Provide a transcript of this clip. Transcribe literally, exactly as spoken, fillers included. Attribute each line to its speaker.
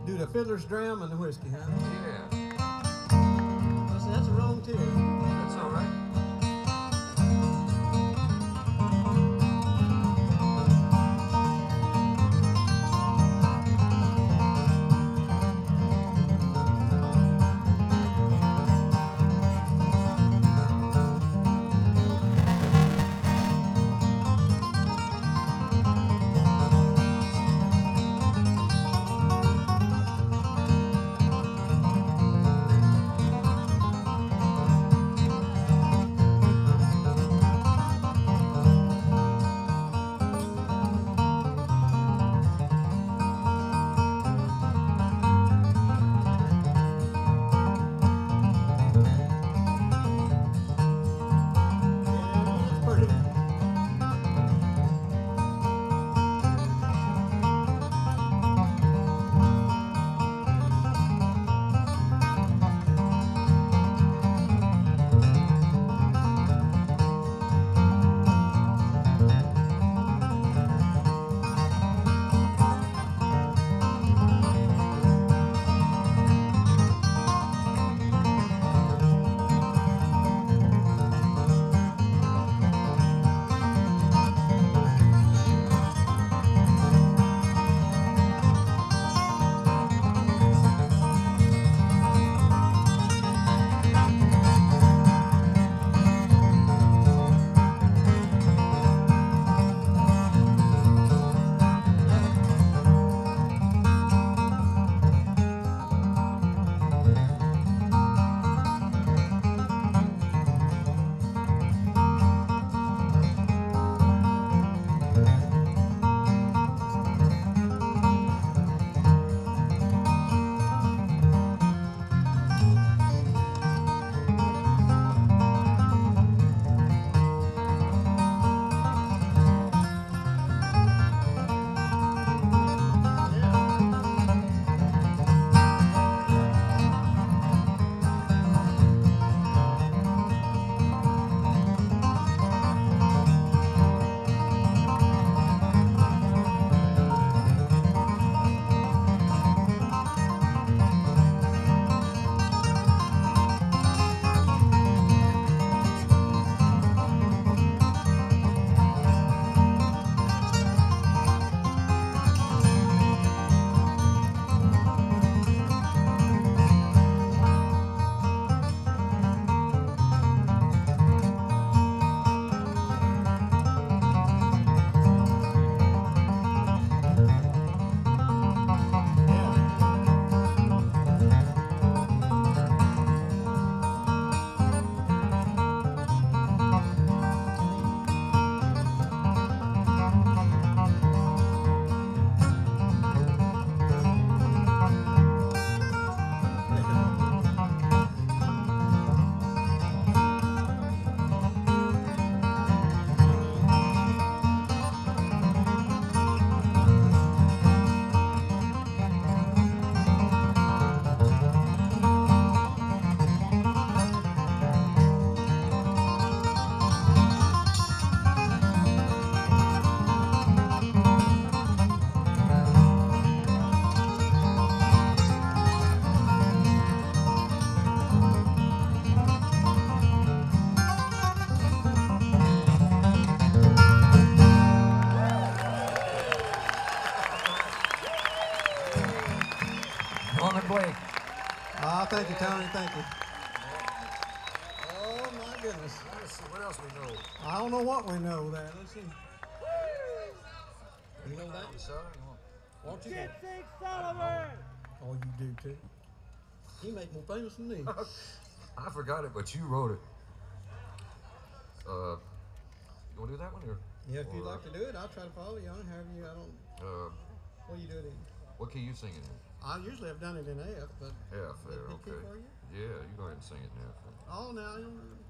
Speaker 1: Do the fiddler's dram and the whiskey, huh?
Speaker 2: Yeah.
Speaker 1: That's, that's a wrong tune.
Speaker 2: That's all right.
Speaker 1: Yeah, it's pretty. Yeah. Yeah.
Speaker 2: Norman Blake.
Speaker 1: Ah, thank you, Tony. Thank you. Oh my goodness.
Speaker 2: Let's see what else we know.
Speaker 1: I don't know what we know there. Let's see.
Speaker 2: You know that? Son?
Speaker 1: Won't you? Go?
Speaker 3: Gypsy Sullivan!
Speaker 1: Oh, you do too. He make more famous than me.
Speaker 2: I forgot it, but you wrote it. Uh, you want to do that one or?
Speaker 1: Yeah, if you'd
Speaker 2: or,
Speaker 1: like to do it, I'll try to follow you on it. However you, I don't.
Speaker 2: Uh,
Speaker 1: What do you do it in?
Speaker 2: what key you singing in?
Speaker 1: I usually have done it in F, but
Speaker 2: F there,
Speaker 1: Is it key
Speaker 2: okay.
Speaker 1: for you?
Speaker 2: Yeah, you go ahead and sing it now.
Speaker 1: oh, now you don't.